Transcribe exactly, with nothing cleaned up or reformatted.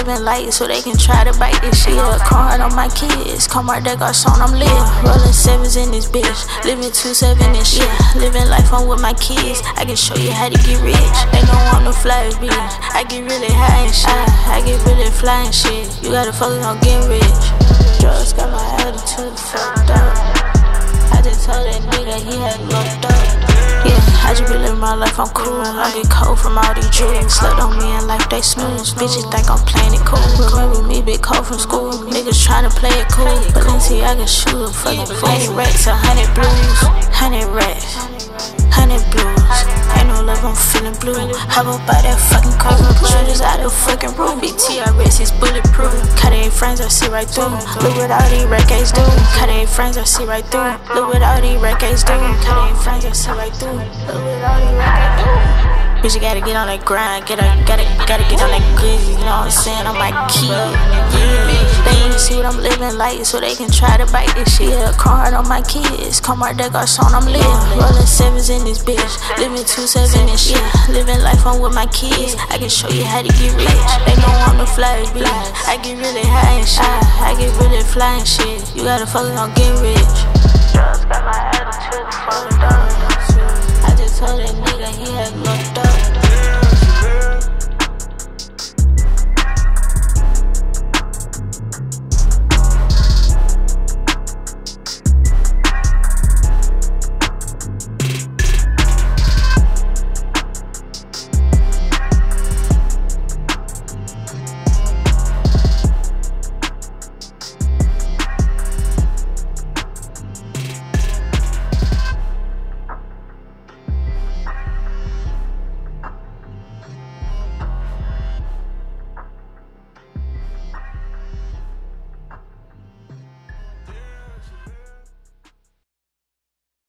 living light so they can try to bite this shit. Yeah, card on my kids, come right there, garçon, I'm lit. Rolling sevens in this bitch, living two seven and shit. Living life on with my kids, I can show you how to get rich. They don't want no flash bitch, I get really high and shit. I, I get really fly and shit, you gotta focus on getting rich. Drugs got my attitude fucked up. I just told that nigga he had locked up. Yeah, I just be living my life, I'm cool. I get cold from all these drugs. Slept on me and life, they snooze. Bitches think I'm playing it cool. Remember me, big cold from school. Niggas tryna play it cool. But let's see, I can shoot a fucking forty racks, a hundred blues. Hundred racks, hundred blues. Ain't no love, I'm feeling blue. How about by that fucking cold? Shooters out the fucking room. B T R S is bulletproof. Cut ain't friends, I see right through. Look what all these records do. Cut ain't friends, I see right through. Look what all these records do. Cut ain't friends, I see right through. Look what all these records do. Bitch, you gotta get on that grind, gotta, gotta, gotta get on that good, you know what I'm saying? I'm like, kid, yeah. They need to see what I'm living like so they can try to bite this shit. Yeah, card on my kids, come right there, garçon, I'm lit. Rolling sevens in this bitch, living two seven and shit. Living life on with my kids, I can show you how to get rich. They don't want no flash bitch, I get really high and shit. I, I get really fly and shit, you gotta focus on getting rich. Drugs got my attitude fucked up. I just told that nigga he had looked up.